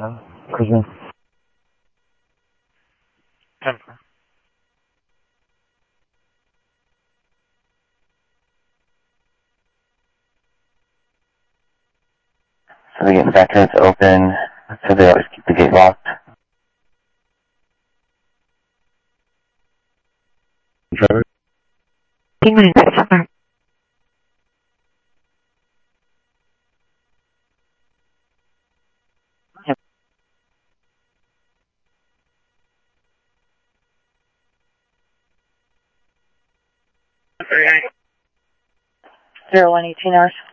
Cruising. 10. So we get the back gates open, so they always keep the gate locked. Driver? 15 minutes, sir. Yep. 0118 hours.